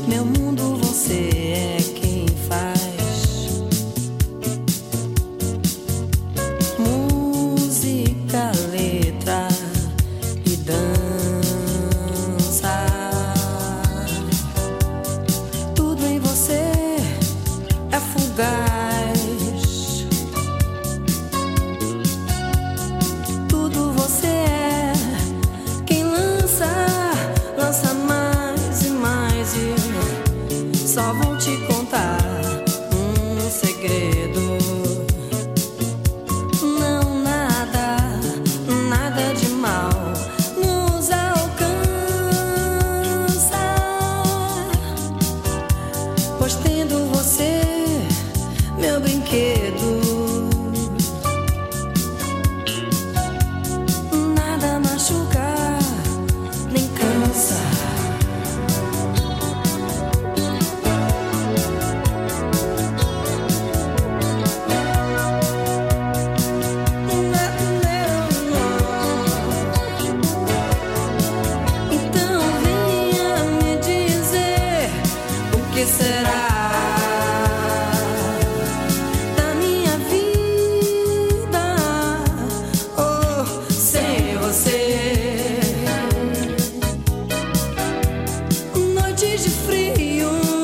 Meu mundo você é quem faz. Música, letra e dança. Tudo em você é fugaz. Tudo você é quem lança mais e mais. E só vou te contar um segredo. Não, nada de mal nos alcança, pois tendo você, meu brinquedo, nada machuca nem cansa. Então venha me dizer o que será da minha vida, oh, sem você. Noites de frio